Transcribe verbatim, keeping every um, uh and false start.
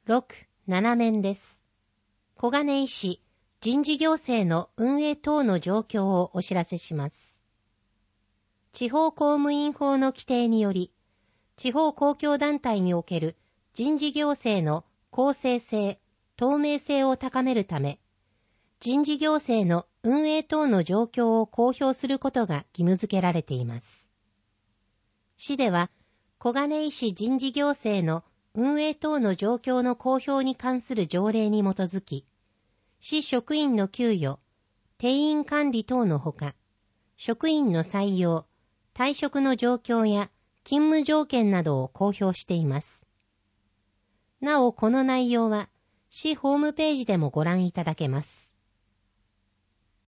ろく、なな面です。小金井市人事行政の運営等の状況をお知らせします。地方公務員法の規定により、地方公共団体における人事行政の公正性、透明性を高めるため、人事行政の運営等の状況を公表することが義務付けられています。市では、小金井市人事行政の運営等の状況の公表に関する条例に基づき、市職員の給与、定員管理等のほか、職員の採用、退職の状況や勤務条件などを公表しています。なお、この内容は、市ホームページでもご覧いただけます。